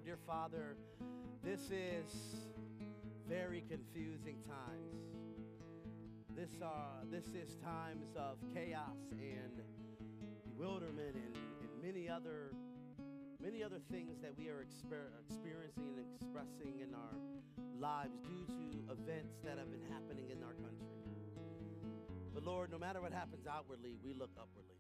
Dear Father, this is very confusing times. This is times of chaos and bewilderment and many other things that we are experiencing and expressing in our lives due to events that have been happening in our country. But Lord, no matter what happens outwardly, we look upwardly.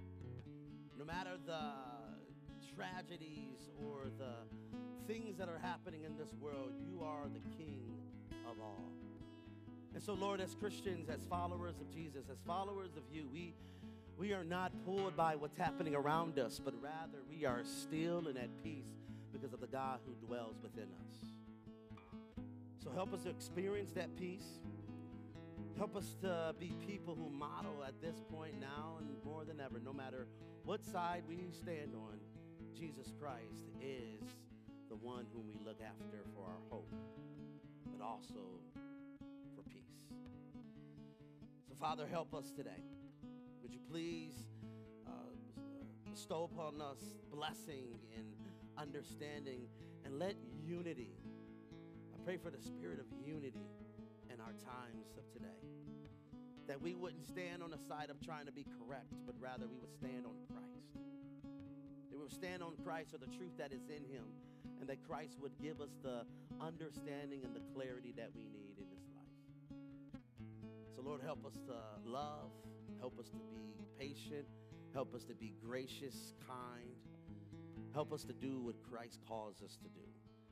No matter the tragedies or the things that are happening in this world, you are the King of all. And so, Lord, as Christians, as followers of Jesus, as followers of you, we are not pulled by what's happening around us, but rather we are still and at peace because of the God who dwells within us. So help us to experience that peace. Help us to be people who model at this point now and more than ever, no matter what side we stand on, Jesus Christ is the one whom we look after for our hope, but also for peace. So, Father, help us today. Would you please bestow upon us blessing and understanding, and let unity, I pray for the spirit of unity in our times of today. That we wouldn't stand on the side of trying to be correct, but rather we would stand on Christ. That we would stand on Christ or the truth that is in him, and that Christ would give us the understanding and the clarity that we need in this life. So Lord, help us to love, help us to be patient, help us to be gracious, kind, help us to do what Christ calls us to do.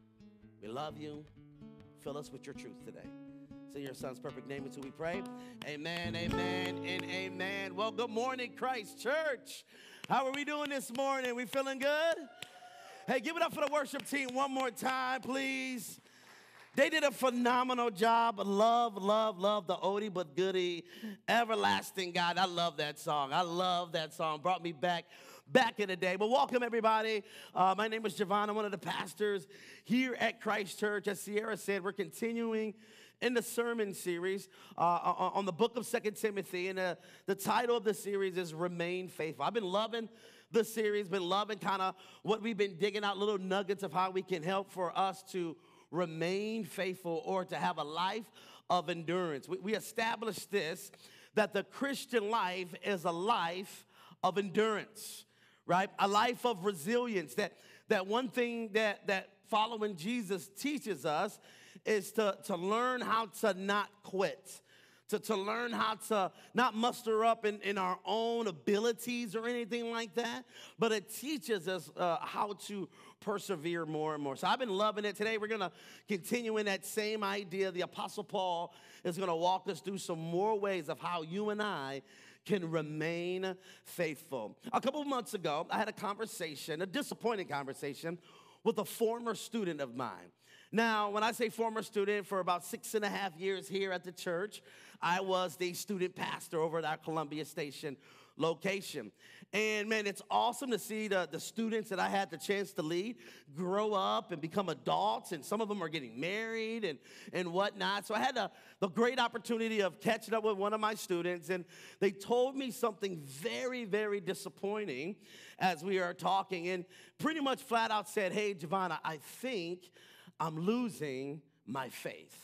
We love you. Fill us with your truth today. In your son's perfect name until we pray. Amen, amen, and amen. Well, good morning, Christ Church. How are we doing this morning? We feeling good? Hey, give it up for the worship team one more time, please. They did a phenomenal job. Love the oldie but goodie, Everlasting God. I love that song. I love that song. Brought me back in the day. But welcome, everybody. My name is Javon. I'm one of the pastors here at Christ Church. As Sierra said, we're continuing in the sermon series on the book of 2 Timothy, and the title of the series is Remain Faithful. I've been loving the series, been loving kind of what we've been digging out, little nuggets of how we can help for us to remain faithful or to have a life of endurance. We established this, that the Christian life is a life of endurance, right? A life of resilience. That one thing that following Jesus teaches us is to learn how to not quit, to learn how to not muster up in our own abilities or anything like that, but it teaches us how to persevere more and more. So I've been loving it. Today we're going to continue in that same idea. The Apostle Paul is going to walk us through some more ways of how you and I can remain faithful. A couple of months ago, I had a conversation, a disappointing conversation, with a former student of mine. Now, when I say former student, for about 6.5 years here at the church, I was the student pastor over at our Columbia Station location. And man, it's awesome to see the students that I had the chance to lead grow up and become adults, and some of them are getting married and whatnot. So I had the great opportunity of catching up with one of my students, and they told me something very, very disappointing as we are talking, and pretty much flat out said, "Hey, Giovanna, I think I'm losing my faith."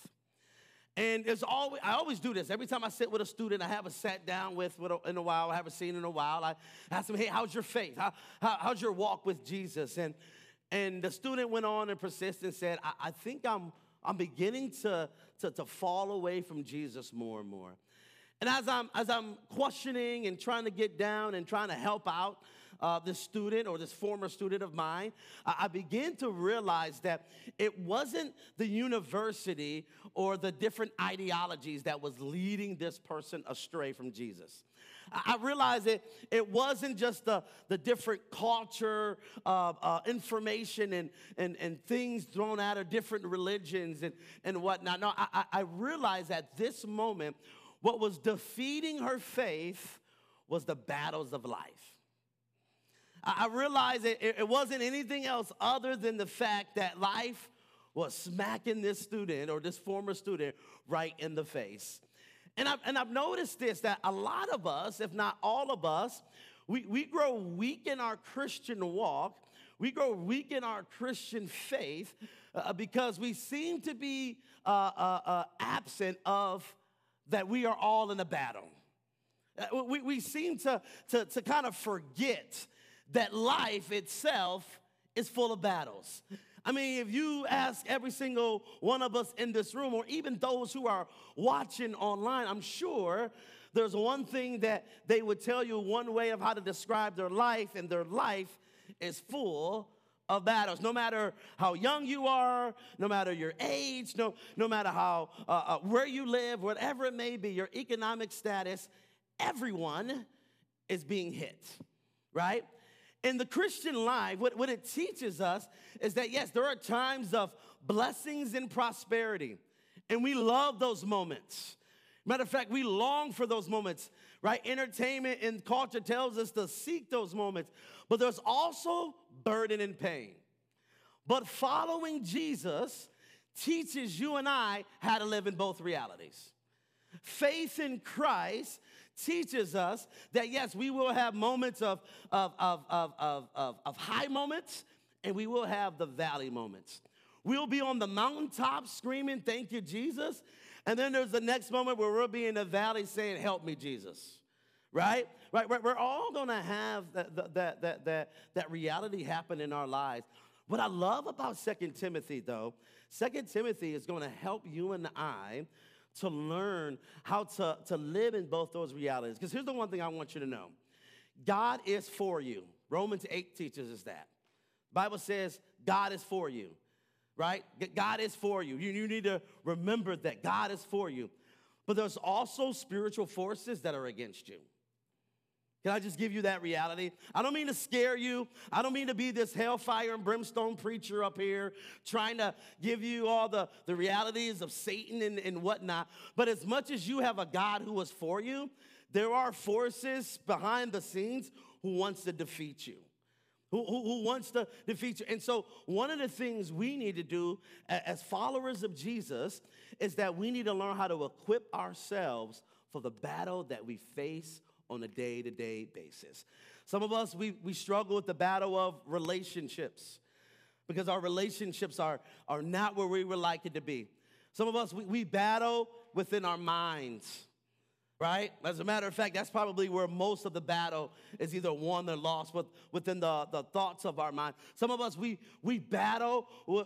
And I always do this. Every time I sit with a student I haven't sat down with in a while, I haven't seen in a while, I ask them, "Hey, how's your faith? How's your walk with Jesus?" And the student went on and persisted and said, I think I'm beginning to fall away from Jesus more and more. And as I'm questioning and trying to get down and trying to help out this student or this former student of mine, I began to realize that it wasn't the university or the different ideologies that was leading this person astray from Jesus. I realized it wasn't just the different culture, information and things thrown out of different religions and whatnot. No, I realized at this moment what was defeating her faith was the battles of life. I realized it wasn't anything else other than the fact that life was smacking this student or this former student right in the face. And I've noticed this, that a lot of us, if not all of us, we grow weak in our Christian walk. we grow weak in our Christian faith because we seem to be absent of that we are all in a battle. We seem to kind of forget that life itself is full of battles. I mean, if you ask every single one of us in this room, or even those who are watching online, I'm sure there's one thing that they would tell you, one way of how to describe their life, and their life is full of battles. No matter how young you are, no matter your age, no matter how where you live, whatever it may be, your economic status, everyone is being hit, right? In the Christian life, what it teaches us is that, yes, there are times of blessings and prosperity, and we love those moments. Matter of fact, we long for those moments, right? Entertainment and culture tells us to seek those moments, but there's also burden and pain. But following Jesus teaches you and I how to live in both realities. Faith in Christ teaches us that, yes, we will have moments of high moments, and we will have the valley moments. We'll be on the mountaintop screaming, "Thank you, Jesus." And then there's the next moment where we'll be in the valley saying, "Help me, Jesus." Right? We're all going to have that reality happen in our lives. What I love about 2 Timothy, though, 2 Timothy is going to help you and I to learn how to live in both those realities. Because here's the one thing I want you to know. God is for you. Romans 8 teaches us that. The Bible says God is for you, right? God is for you. You need to remember that God is for you. But there's also spiritual forces that are against you. Can I just give you that reality? I don't mean to scare you. I don't mean to be this hellfire and brimstone preacher up here trying to give you all the realities of Satan and whatnot. But as much as you have a God who is for you, there are forces behind the scenes who wants to defeat you, who wants to defeat you. And so one of the things we need to do as followers of Jesus is that we need to learn how to equip ourselves for the battle that we face on a day-to-day basis. Some of us, we struggle with the battle of relationships because our relationships are not where we would like it to be. Some of us, we battle within our minds, right? As a matter of fact, that's probably where most of the battle is either won or lost, within the thoughts of our mind. Some of us, we battle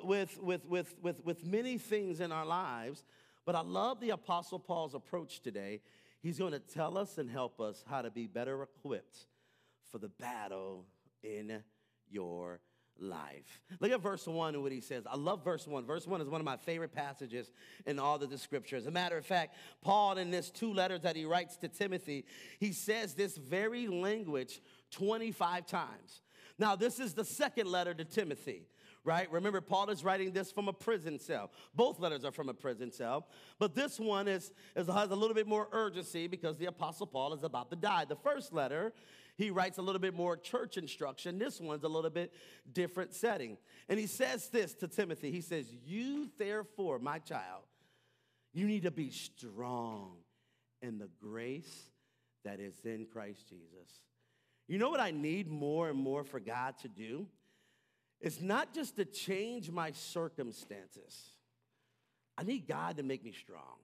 with many things in our lives, but I love the Apostle Paul's approach today. He's going to tell us and help us how to be better equipped for the battle in your life. Look at verse 1 and what he says. I love verse 1. Verse 1 is one of my favorite passages in all of the scriptures. As a matter of fact, Paul, in this 2 letters that he writes to Timothy, he says this very language 25 times. Now, this is the second letter to Timothy. Right? Remember, Paul is writing this from a prison cell. Both letters are from a prison cell. But this one has a little bit more urgency because the Apostle Paul is about to die. The first letter, he writes a little bit more church instruction. This one's a little bit different setting. And he says this to Timothy. He says, "You therefore, my child, you need to be strong in the grace that is in Christ Jesus." You know what I need more and more for God to do? It's not just to change my circumstances. I need God to make me strong.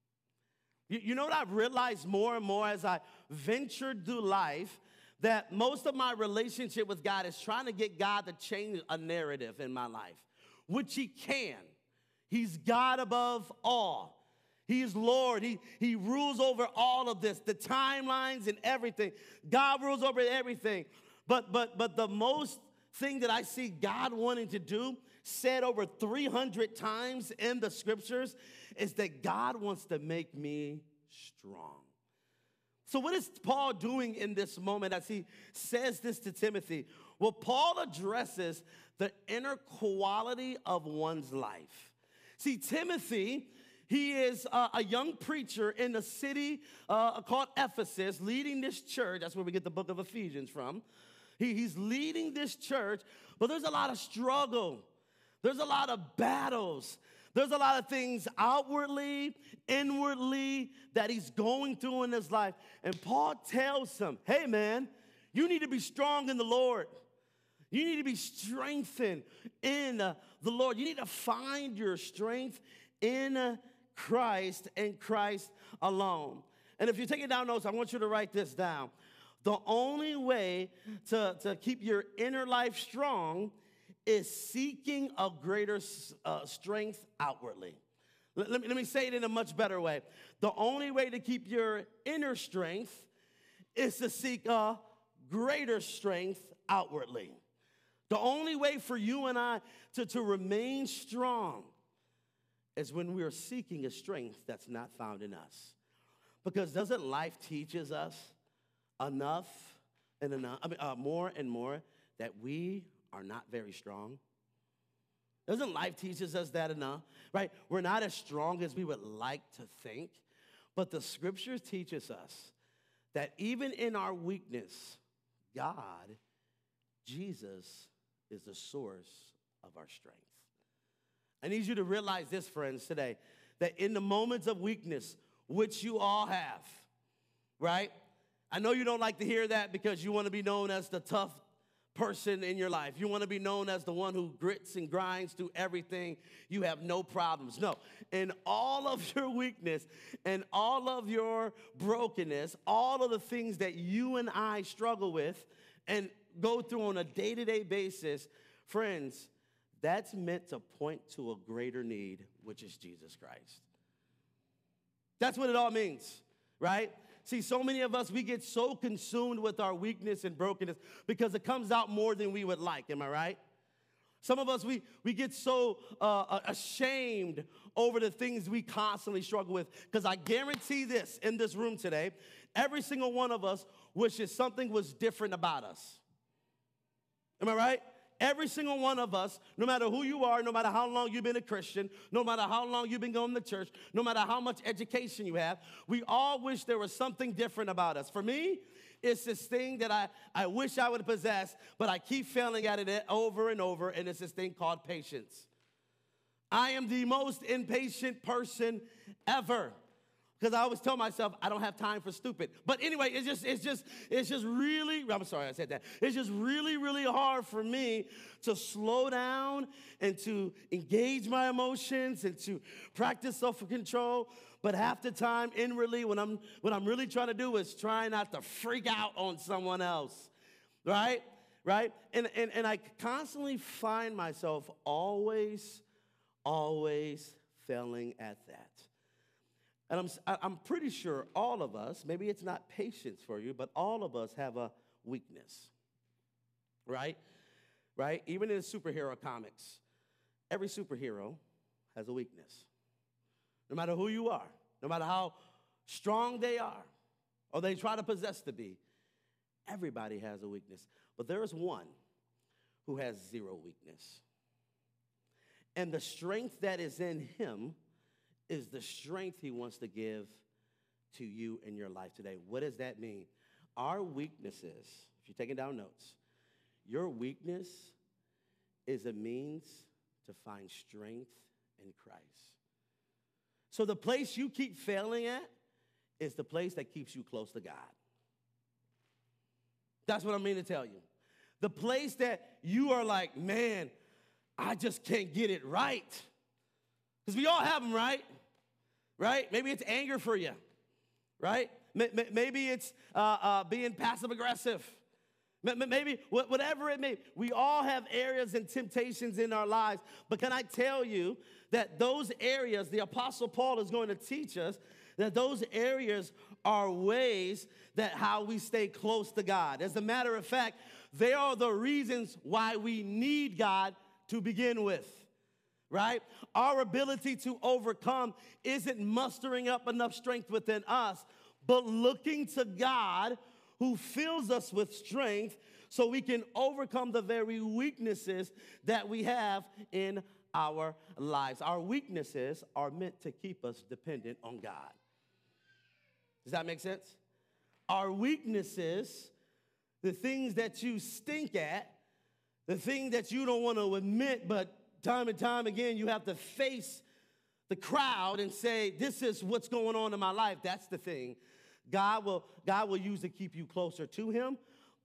You know what I've realized more and more as I ventured through life? That most of my relationship with God is trying to get God to change a narrative in my life, which he can. He's God above all. He is Lord. He rules over all of this, the timelines and everything. God rules over everything. But the most thing that I see God wanting to do, said over 300 times in the scriptures, is that God wants to make me strong. So what is Paul doing in this moment as he says this to Timothy? Well, Paul addresses the inner quality of one's life. See, Timothy, he is a young preacher in the city called Ephesus, leading this church. That's where we get the book of Ephesians from. He's leading this church, but there's a lot of struggle. There's a lot of battles. There's a lot of things outwardly, inwardly that he's going through in his life. And Paul tells him, hey, man, you need to be strong in the Lord. You need to be strengthened in the Lord. You need to find your strength in Christ and Christ alone. And if you're taking down notes, I want you to write this down. The only way to keep your inner life strong is seeking a greater strength outwardly. Let me say it in a much better way. The only way to keep your inner strength is to seek a greater strength outwardly. The only way for you and I to remain strong is when we are seeking a strength that's not found in us. Because doesn't life teaches us enough and enough, more and more that we are not very strong? Doesn't life teaches us that enough, right? We're not as strong as we would like to think, but the scriptures teaches us that even in our weakness, God, Jesus, is the source of our strength. I need you to realize this, friends, today, that in the moments of weakness, which you all have, right? I know you don't like to hear that because you want to be known as the tough person in your life. You want to be known as the one who grits and grinds through everything. You have no problems. No, in all of your weakness and all of your brokenness, all of the things that you and I struggle with and go through on a day-to-day basis, friends, that's meant to point to a greater need, which is Jesus Christ. That's what it all means, right? See, so many of us, we get so consumed with our weakness and brokenness because it comes out more than we would like. Am I right? Some of us, we get so ashamed over the things we constantly struggle with, because I guarantee this in this room today, every single one of us wishes something was different about us. Am I right? Every single one of us, no matter who you are, no matter how long you've been a Christian, no matter how long you've been going to church, no matter how much education you have, we all wish there was something different about us. For me, it's this thing that I wish I would possess, but I keep failing at it over and over, and it's this thing called patience. I am the most impatient person ever. Because I always tell myself I don't have time for stupid. But anyway, it's just really, I'm sorry I said that. It's just really, really hard for me to slow down and to engage my emotions and to practice self-control. But half the time, inwardly, what I'm really trying to do is try not to freak out on someone else, right? Right? And I constantly find myself always failing at that. And I'm pretty sure all of us, maybe it's not patience for you, but all of us have a weakness, right? Right? Even in superhero comics, every superhero has a weakness. No matter who you are, no matter how strong they are, or they try to possess to be, everybody has a weakness. But there is one who has zero weakness. And the strength that is in him is the strength he wants to give to you in your life today. What does that mean? Our weaknesses, if you're taking down notes, your weakness is a means to find strength in Christ. So the place you keep failing at is the place that keeps you close to God. That's what I mean to tell you. The place that you are like, man, I just can't get it right. Because we all have them, right? Right? Maybe it's anger for you, right? Maybe it's being passive-aggressive. Maybe whatever it may be. We all have areas and temptations in our lives. But can I tell you that those areas, the Apostle Paul is going to teach us that those areas are ways that how we stay close to God. As a matter of fact, they are the reasons why we need God to begin with. Right? Our ability to overcome isn't mustering up enough strength within us, but looking to God who fills us with strength so we can overcome the very weaknesses that we have in our lives. Our weaknesses are meant to keep us dependent on God. Does that make sense? Our weaknesses, the things that you stink at, the thing that you don't want to admit, but time and time again, you have to face the crowd and say, this is what's going on in my life. That's the thing. God will use to keep you closer to him,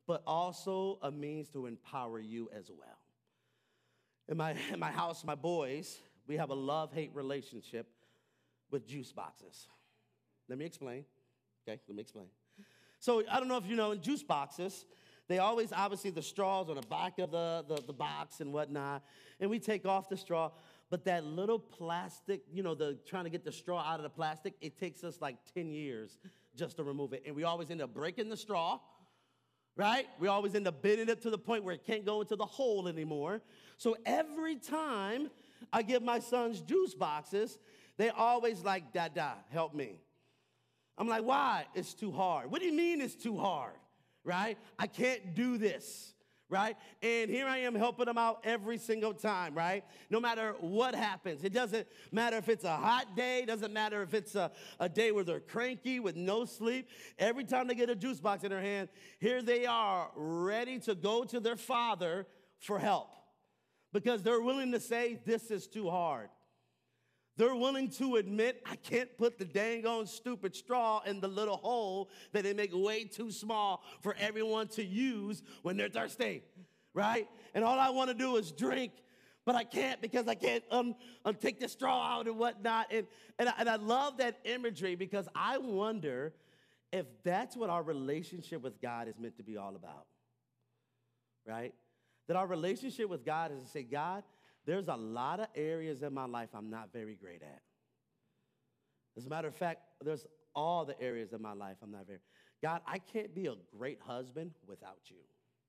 but also a means to empower you as well. In my house, my boys, we have a love-hate relationship with juice boxes. Let me explain. Okay, let me explain. So I don't know if you know, in juice boxes, they always, obviously, the straws on the back of the box and whatnot, and we take off the straw, but that little plastic, trying to get the straw out of the plastic, it takes us like 10 years just to remove it, and we always end up breaking the straw, right? We always end up bending it to the point where it can't go into the hole anymore. So every time I give my sons juice boxes, they always like, Dada, help me. I'm like, why? It's too hard. What do you mean it's too hard, right? I can't do this, right? And here I am helping them out every single time, right? No matter what happens. It doesn't matter if it's a hot day. It doesn't matter if it's a day where they're cranky with no sleep. Every time they get a juice box in their hand, here they are ready to go to their father for help because they're willing to say, this is too hard. They're willing to admit, I can't put the dang on stupid straw in the little hole that they make way too small for everyone to use when they're thirsty, right? And all I want to do is drink, but I can't because I can't take the straw out and whatnot. And I love that imagery because I wonder if that's what our relationship with God is meant to be all about, right? That our relationship with God is to say, God, there's a lot of areas in my life I'm not very great at. As a matter of fact, there's all the areas of my life I'm not very. God, I can't be a great husband without you.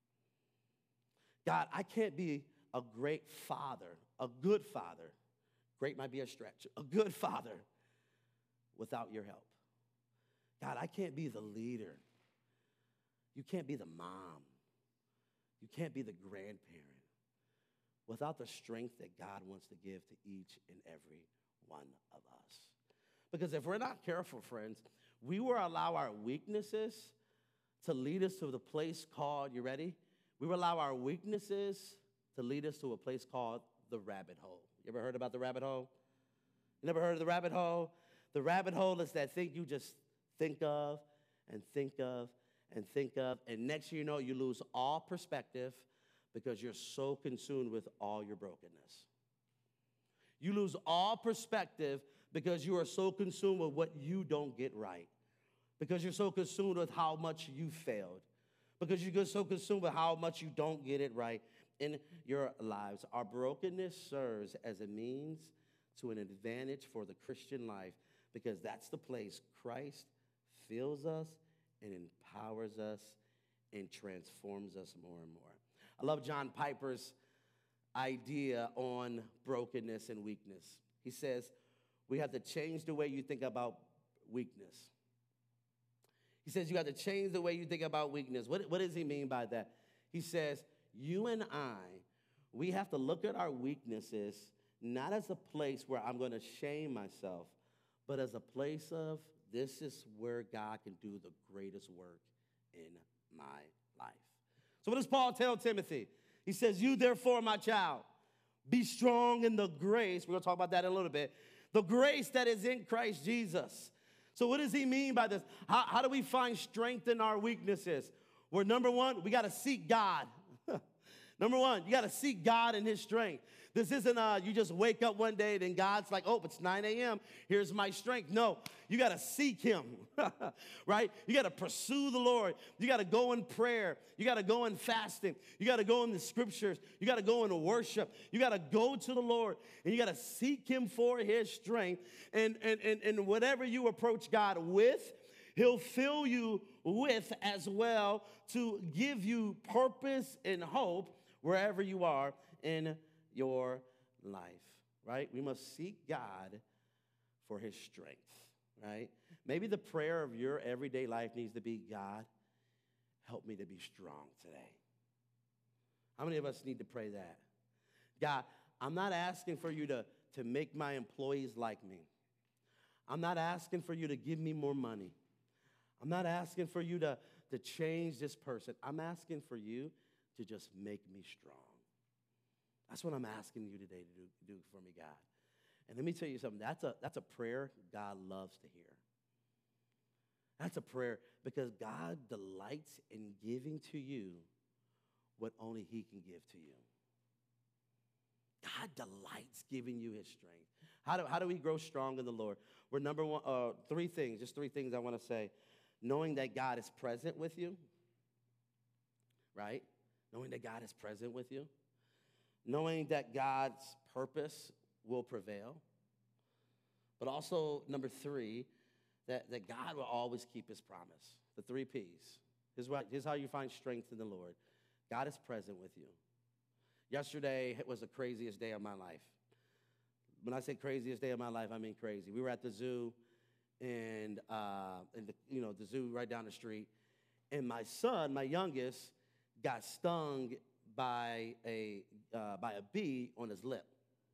God, I can't be a great father, a good father. Great might be a stretch. A good father without your help. God, I can't be the leader. You can't be the mom. You can't be the grandparent without the strength that God wants to give to each and every one of us. Because if we're not careful, friends, we will allow our weaknesses to lead us to the place called, you ready? We will allow our weaknesses to lead us to a place called the rabbit hole. You ever heard about the rabbit hole? You never heard of the rabbit hole? The rabbit hole is that thing you just think of and think of and think of, and next thing you know, you lose all perspective because you're so consumed with all your brokenness. You lose all perspective because you are so consumed with what you don't get right, because you're so consumed with how much you failed, because you're so consumed with how much you don't get it right in your lives. Our brokenness serves as a means to an advantage for the Christian life because that's the place Christ fills us and empowers us and transforms us more and more. I love John Piper's idea on brokenness and weakness. He says, we have to change the way you think about weakness. He says, you have to change the way you think about weakness. What does he mean by that? He says, you and I, we have to look at our weaknesses not as a place where I'm going to shame myself, but as a place of this is where God can do the greatest work in my life. So what does Paul tell Timothy? He says, you therefore, my child, be strong in the grace. We're going to talk about that in a little bit. The grace that is in Christ Jesus. So what does he mean by this? How do we find strength in our weaknesses? Well, number one, we got to seek God. Number one, you got to seek God in his strength. This isn't you just wake up one day, then God's like, oh, it's 9 a.m. Here's my strength. No, you got to seek him, right? You got to pursue the Lord. You got to go in prayer. You got to go in fasting. You got to go in the scriptures. You got to go into worship. You got to go to the Lord, and you got to seek him for his strength. And whatever you approach God with, he'll fill you with as well to give you purpose and hope wherever you are in your life, right? We must seek God for his strength, right? Maybe the prayer of your everyday life needs to be, God, help me to be strong today. How many of us need to pray that? God, I'm not asking for you to make my employees like me. I'm not asking for you to give me more money. I'm not asking for you to change this person. I'm asking for you to just make me strong. That's what I'm asking you today to do for me, God. And let me tell you something. That's a prayer God loves to hear. That's a prayer because God delights in giving to you what only he can give to you. God delights giving you his strength. How do we grow strong in the Lord? We're number one, three things I want to say. Knowing that God is present with you, right? Knowing that God is present with you. Knowing that God's purpose will prevail. But also, number three, that God will always keep his promise. The 3 Ps. Here's how you find strength in the Lord. God is present with you. Yesterday was the craziest day of my life. When I say craziest day of my life, I mean crazy. We were at the zoo, and the zoo right down the street, and my son, my youngest, got stung by a bee on his lip.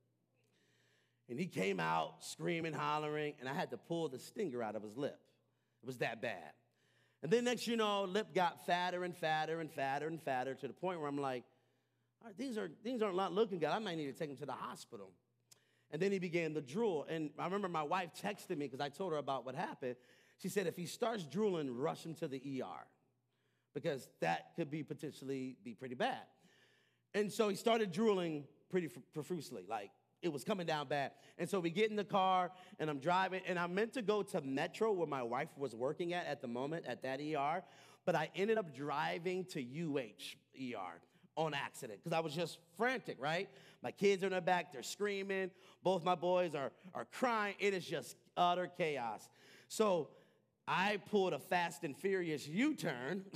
And he came out screaming, hollering, and I had to pull the stinger out of his lip. It was that bad. And then next you know, lip got fatter and fatter and fatter and fatter to the point where I'm like, all right, things aren't not looking good. I might need to take him to the hospital. And then he began to drool. And I remember my wife texted me because I told her about what happened. She said, if he starts drooling, rush him to the ER because that could potentially be pretty bad. And so he started drooling pretty profusely, like it was coming down bad. And so we get in the car, and I'm driving, and I meant to go to Metro where my wife was working at the moment, at that ER, but I ended up driving to ER on accident because I was just frantic, right? My kids are in the back, they're screaming. Both my boys are crying. It is just utter chaos. So I pulled a Fast and Furious U-turn,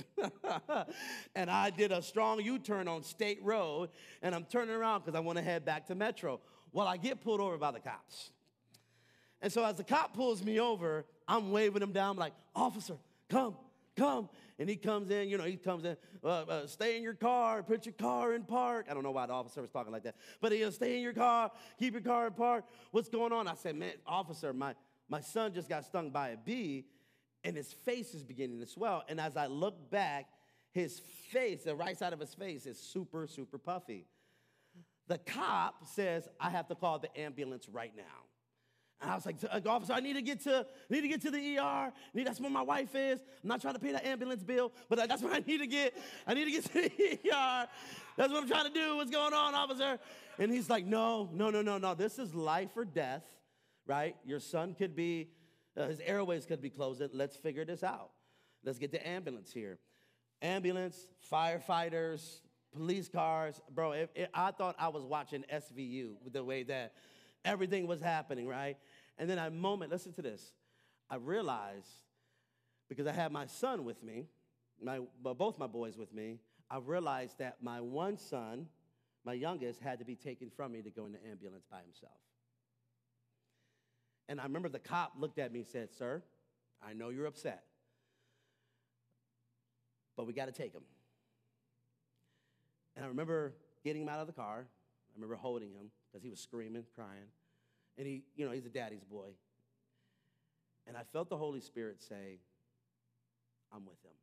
and I did a strong U-turn on State Road, and I'm turning around because I want to head back to Metro. Well, I get pulled over by the cops. And so as the cop pulls me over, I'm waving him down like, officer, come. And he comes in, stay in your car, put your car in park. I don't know why the officer was talking like that. But he'll stay in your car, keep your car in park. What's going on? I said, man, officer, my son just got stung by a bee, and his face is beginning to swell. And as I look back, his face, the right side of his face is super, super puffy. The cop says, I have to call the ambulance right now. And I was like, officer, I need to get to the ER. That's where my wife is. I'm not trying to pay that ambulance bill, but that's where I need to get. I need to get to the ER. That's what I'm trying to do. What's going on, officer? And he's like, no. This is life or death, right? Your son could be, his airways could be closed. Let's figure this out. Let's get the ambulance here. Ambulance, firefighters, police cars. Bro, I thought I was watching SVU with the way that everything was happening, right? And then listen to this. I realized, because I had my son with me, both my boys with me, I realized that my one son, my youngest, had to be taken from me to go in the ambulance by himself. And I remember the cop looked at me and said, sir, I know you're upset, but we got to take him. And I remember getting him out of the car. I remember holding him because he was screaming, crying. And he's a daddy's boy. And I felt the Holy Spirit say, I'm with him.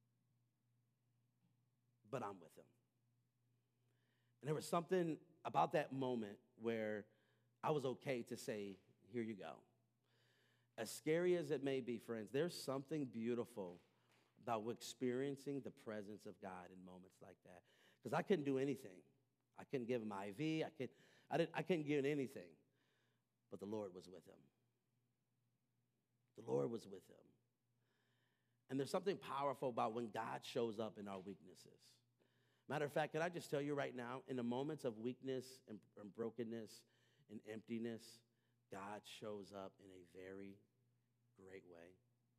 But I'm with him. And there was something about that moment where I was okay to say, here you go. As scary as it may be, friends, there's something beautiful about experiencing the presence of God in moments like that. Because I couldn't do anything. I couldn't give him IV. I couldn't give him anything. But the Lord was with him. The Lord was with him. And there's something powerful about when God shows up in our weaknesses. Matter of fact, can I just tell you right now, in the moments of weakness and brokenness and emptiness, God shows up in a very great way.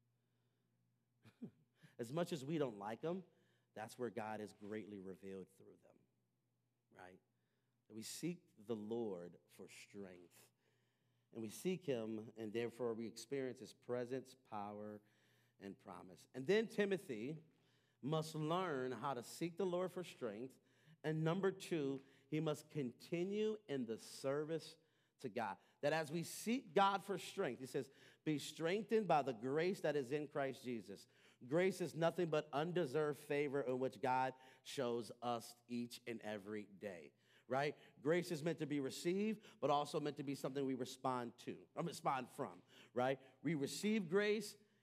As much as we don't like him, that's where God is greatly revealed through them, right? We seek the Lord for strength. And we seek him, and therefore we experience his presence, power, and promise. And then Timothy must learn how to seek the Lord for strength. And number 2, he must continue in the service to God. That as we seek God for strength, he says, be strengthened by the grace that is in Christ Jesus. Grace is nothing but undeserved favor in which God shows us each and every day, right? Grace is meant to be received, but also meant to be something we respond from, right? We receive grace,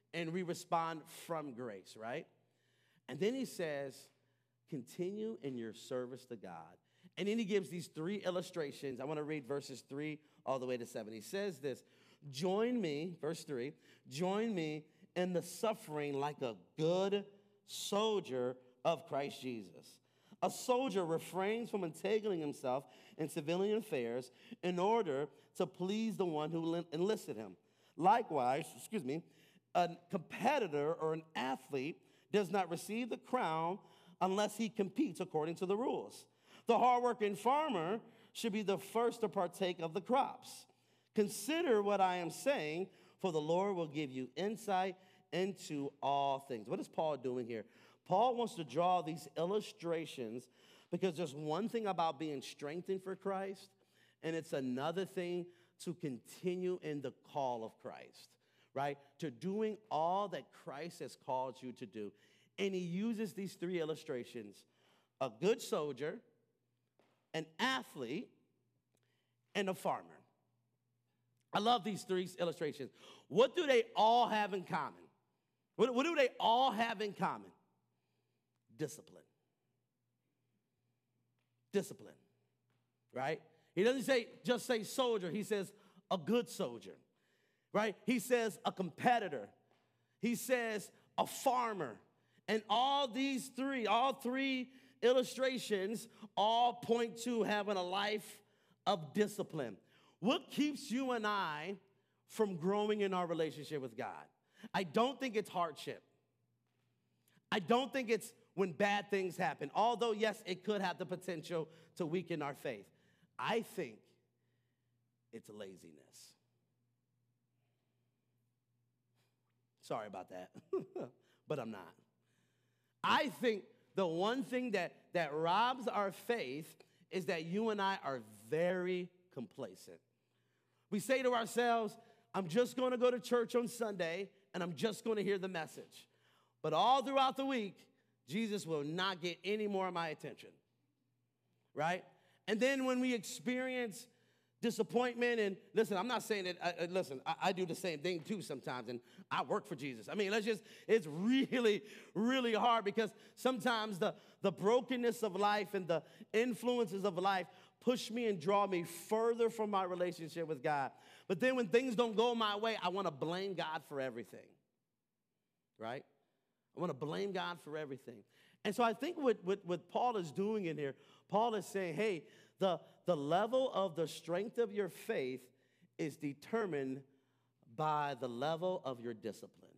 and we respond from grace, right? And then he says, continue in your service to God. And then he gives these three illustrations. I want to read verses 3 all the way to 7. He says this, join me, verse 3, join me in the suffering like a good soldier of Christ Jesus. A soldier refrains from entangling himself in civilian affairs in order to please the one who enlisted him. Likewise, a competitor or an athlete does not receive the crown unless he competes according to the rules. The hardworking farmer should be the first to partake of the crops. Consider what I am saying, for the Lord will give you insight into all things. What is Paul doing here? Paul wants to draw these illustrations because there's one thing about being strengthened for Christ, and it's another thing to continue in the call of Christ, right? To doing all that Christ has called you to do. And he uses these three illustrations: a good soldier, an athlete, and a farmer. I love these three illustrations. What do they all have in common? What do they all have in common? Discipline. Discipline, right? He doesn't just say soldier. He says a good soldier, right? He says a competitor. He says a farmer. And all three illustrations all point to having a life of discipline. What keeps you and I from growing in our relationship with God? I don't think it's hardship. I don't think it's when bad things happen, although, yes, it could have the potential to weaken our faith. I think it's laziness. Sorry about that, but I'm not. I think the one thing that robs our faith is that you and I are very complacent. We say to ourselves, I'm just going to go to church on Sunday, and I'm just going to hear the message. But all throughout the week, Jesus will not get any more of my attention, right? And then when we experience disappointment, and listen, I'm not saying that, I do the same thing too sometimes, and I work for Jesus. I mean, it's really, really hard because sometimes the brokenness of life and the influences of life push me and draw me further from my relationship with God. But then when things don't go my way, I want to blame God for everything, right? I want to blame God for everything. And so I think what Paul is doing in here, Paul is saying, hey, the level of the strength of your faith is determined by the level of your discipline.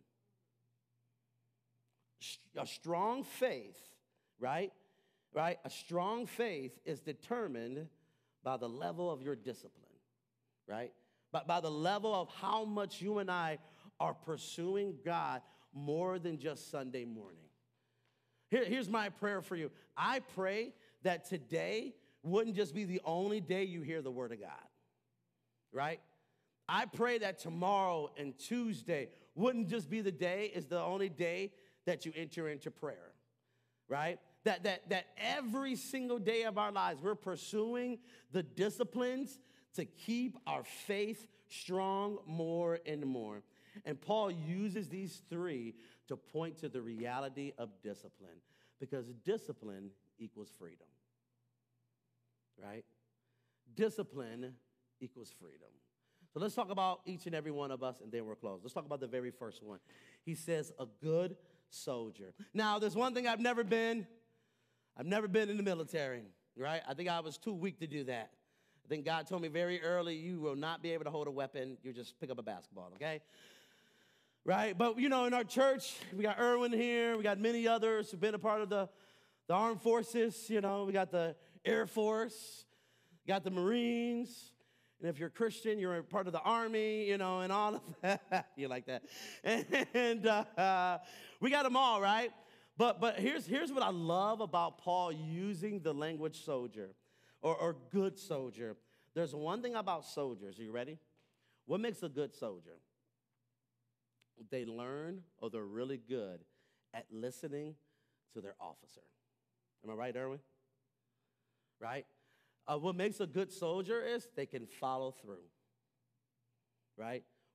A strong faith, right? A strong faith is determined by the level of your discipline, right? By the level of how much you and I are pursuing God more than just Sunday morning. Here's my prayer for you. I pray that today wouldn't just be the only day you hear the word of God, right? I pray that tomorrow and Tuesday wouldn't just be the day, it's the only day that you enter into prayer, right? That every single day of our lives, we're pursuing the disciplines to keep our faith strong more and more. And Paul uses these three to point to the reality of discipline, because discipline equals freedom, right? Discipline equals freedom. So let's talk about each and every one of us, and then we're closed. Let's talk about the very first one. He says, a good soldier. Now, there's one thing I've never been in the military, right? I think I was too weak to do that. I think God told me very early, you will not be able to hold a weapon. You just pick up a basketball, okay? Right? But, in our church, we got Erwin here. We got many others who've been a part of the armed forces. We got the Air Force, got the Marines. And if you're a Christian, you're a part of the Army, and all of that. You like that. And we got them all, right? But here's what I love about Paul using the language soldier or good soldier. There's one thing about soldiers. Are you ready? What makes a good soldier? They learn, or they're really good at listening to their officer. Am I right, Erwin? Right? What makes a good soldier is they can follow through. Right?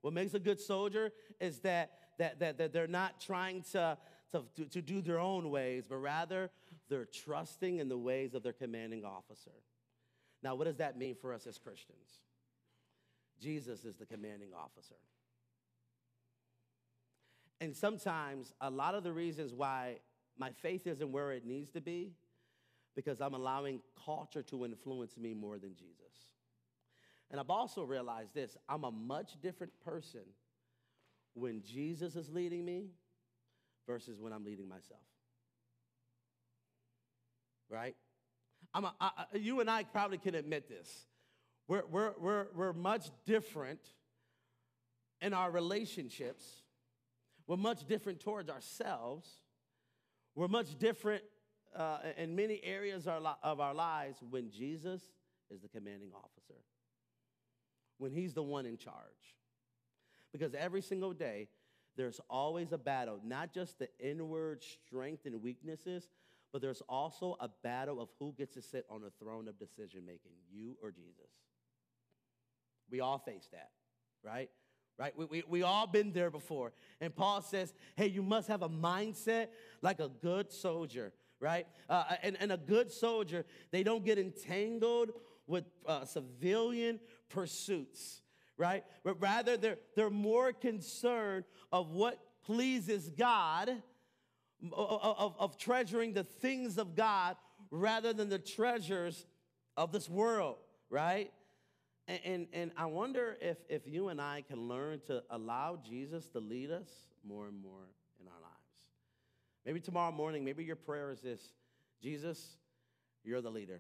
What makes a good soldier is that they're not trying to do their own ways, but rather they're trusting in the ways of their commanding officer. Now, what does that mean for us as Christians? Jesus is the commanding officer. And sometimes a lot of the reasons why my faith isn't where it needs to be, because I'm allowing culture to influence me more than Jesus. And I've also realized this: I'm a much different person when Jesus is leading me versus when I'm leading myself. Right? You and I probably can admit this. We're much different in our relationships. We're much different towards ourselves. We're much different in many areas of our lives when Jesus is the commanding officer, when he's the one in charge. Because every single day, there's always a battle, not just the inward strength and weaknesses, but there's also a battle of who gets to sit on the throne of decision-making, you or Jesus. We all face that, right? Right? We all been there before. And Paul says, hey, you must have a mindset like a good soldier, right? And a good soldier, they don't get entangled with civilian pursuits, right? But rather, they're more concerned of what pleases God, of treasuring the things of God rather than the treasures of this world, right? And I wonder if you and I can learn to allow Jesus to lead us more and more in our lives. Maybe tomorrow morning, maybe your prayer is this: Jesus, you're the leader.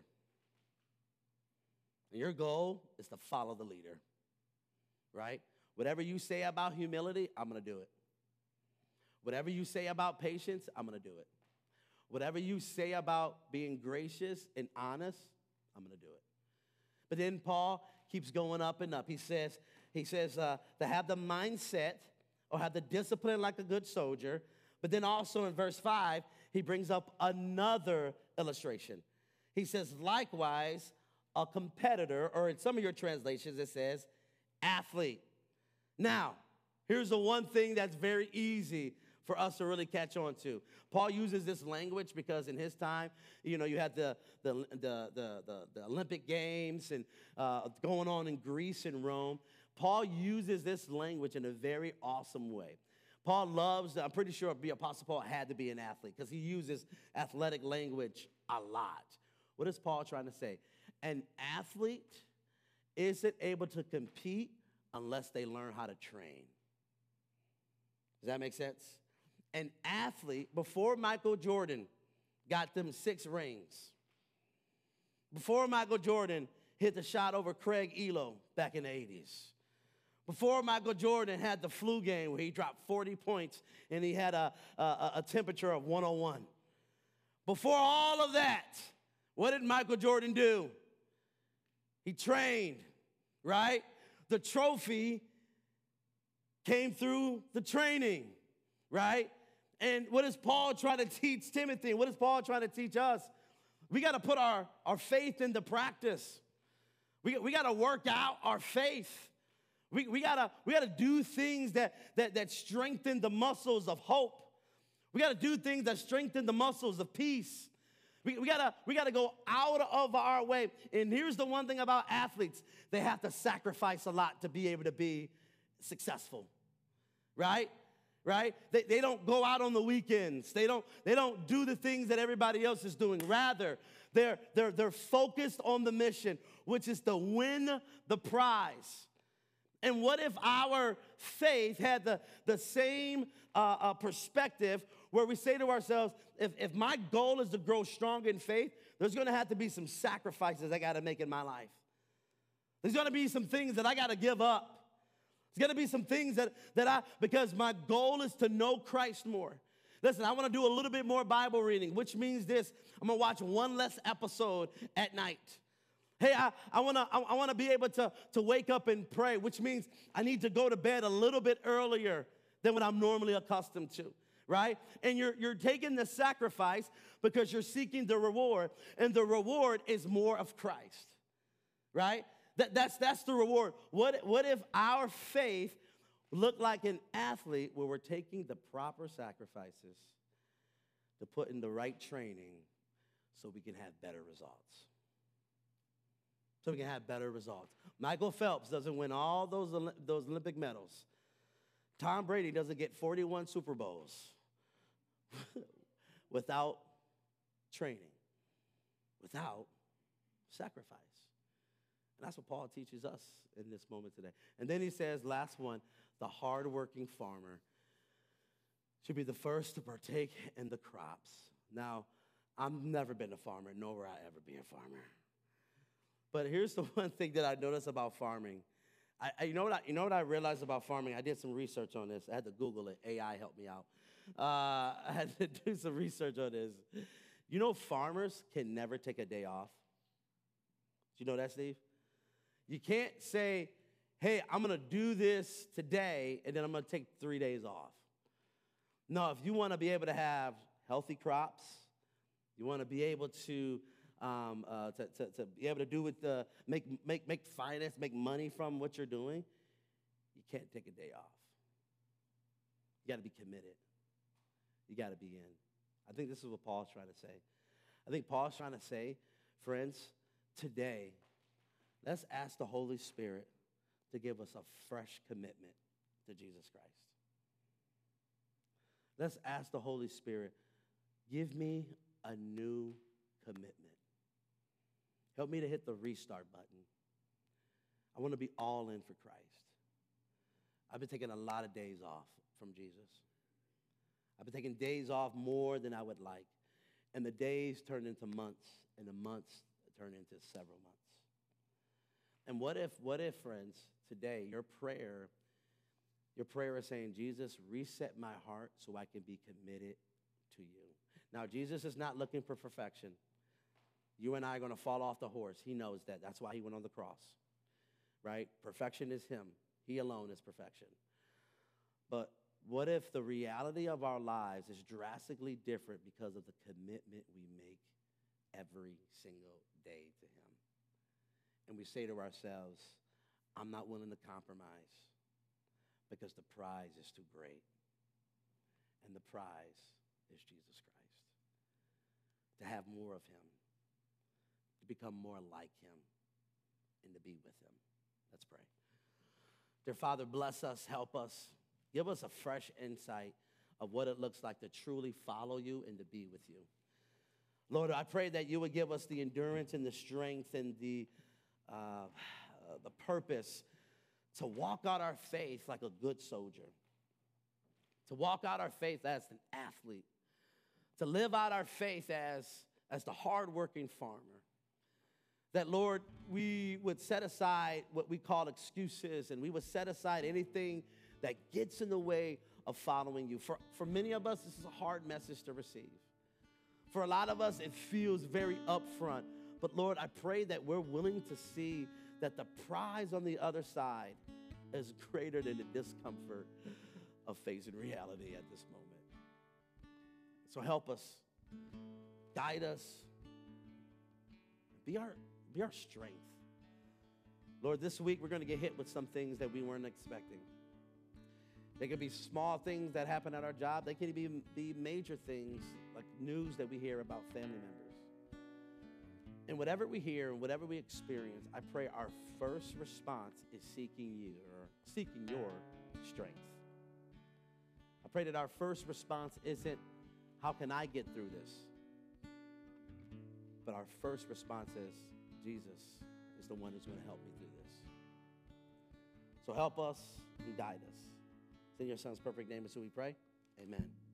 And your goal is to follow the leader, right? Whatever you say about humility, I'm going to do it. Whatever you say about patience, I'm going to do it. Whatever you say about being gracious and honest, I'm going to do it. But then Paul keeps going up and up. He says to have the mindset or have the discipline like a good soldier. But then also in verse 5, he brings up another illustration. He says, likewise, a competitor, or in some of your translations it says, athlete. Now, here's the one thing that's very easy for us to really catch on to. Paul uses this language because in his time, you had the Olympic Games and going on in Greece and Rome. Paul uses this language in a very awesome way. Paul loves, I'm pretty sure the Apostle Paul had to be an athlete because he uses athletic language a lot. What is Paul trying to say? An athlete isn't able to compete unless they learn how to train. Does that make sense? An athlete, before Michael Jordan got them 6 rings, before Michael Jordan hit the shot over Craig Elo back in the 80s, before Michael Jordan had the flu game where he dropped 40 points and he had a temperature of 101, before all of that, what did Michael Jordan do? He trained, right? The trophy came through the training, right? And what is Paul trying to teach Timothy? What is Paul trying to teach us? We got to put our faith into practice. We got to work out our faith. We got to do things that strengthen the muscles of hope. We got to do things that strengthen the muscles of peace. We gotta go out of our way. And here's the one thing about athletes: they have to sacrifice a lot to be able to be successful, right? Right? They don't go out on the weekends. They don't do the things that everybody else is doing. Rather, they're focused on the mission, which is to win the prize. And what if our faith had the same perspective, where we say to ourselves, if my goal is to grow strong in faith, there's going to have to be some sacrifices I got to make in my life. There's going to be some things that I got to give up. There's going to be some things because my goal is to know Christ more. Listen, I want to do a little bit more Bible reading, which means this: I'm going to watch one less episode at night. Hey, I want to be able to wake up and pray, which means I need to go to bed a little bit earlier than what I'm normally accustomed to, right? And you're taking the sacrifice because you're seeking the reward, and the reward is more of Christ, right? That's the reward. What if our faith look like an athlete where we're taking the proper sacrifices to put in the right training so we can have better results. So we can have better results. Michael Phelps doesn't win all those Olympic medals. Tom Brady doesn't get 41 Super Bowls without training, without sacrifice. And that's what Paul teaches us in this moment today. And then he says, last one, the hardworking farmer should be the first to partake in the crops. Now, I've never been a farmer, nor will I ever be a farmer. But here's the one thing that I noticed about farming. You know what I realized about farming? I did some research on this. I had to Google it. AI helped me out. I had to do some research on this. You know, farmers can never take a day off. Do you know that, Steve? You can't say, hey, I'm going to do this today, and then I'm going to take 3 days off. No, if you want to be able to have healthy crops, you want to be able to be able to do with make finance, make money from what you're doing, you can't take a day off. You got to be committed. You got to be in. I think this is what Paul's trying to say. I think Paul's trying to say, friends, today, let's ask the Holy Spirit to give us a fresh commitment to Jesus Christ. Let's ask the Holy Spirit, give me a new commitment. Help me to hit the restart button. I want to be all in for Christ. I've been taking a lot of days off from Jesus. I've been taking days off more than I would like. And the days turn into months, and the months turn into several months. And what if, friends, today your prayer is saying, Jesus, reset my heart so I can be committed to you. Now, Jesus is not looking for perfection. You and I are going to fall off the horse. He knows that. That's why he went on the cross, right? Perfection is him. He alone is perfection. But what if the reality of our lives is drastically different because of the commitment we make every single day to him? And we say to ourselves, I'm not willing to compromise because the prize is too great. And the prize is Jesus Christ. To have more of him, to become more like him, and to be with him. Let's pray. Dear Father, bless us, help us. Give us a fresh insight of what it looks like to truly follow you and to be with you. Lord, I pray that you would give us the endurance and the strength and the purpose to walk out our faith like a good soldier, to walk out our faith as an athlete, to live out our faith as the hardworking farmer. That, Lord, we would set aside what we call excuses, and we would set aside anything that gets in the way of following you. For many of us, this is a hard message to receive. For a lot of us, it feels very upfront. But Lord, I pray that we're willing to see that the prize on the other side is greater than the discomfort of facing reality at this moment. So help us, guide us, be our strength. Lord, this week we're going to get hit with some things that we weren't expecting. They could be small things that happen at our job. They could be major things like news that we hear about family members. And whatever we hear and whatever we experience, I pray our first response is seeking you or seeking your strength. I pray that our first response isn't, how can I get through this? But our first response is, Jesus is the one who's going to help me through this. So help us and guide us. It's in your son's perfect name is who we pray. Amen.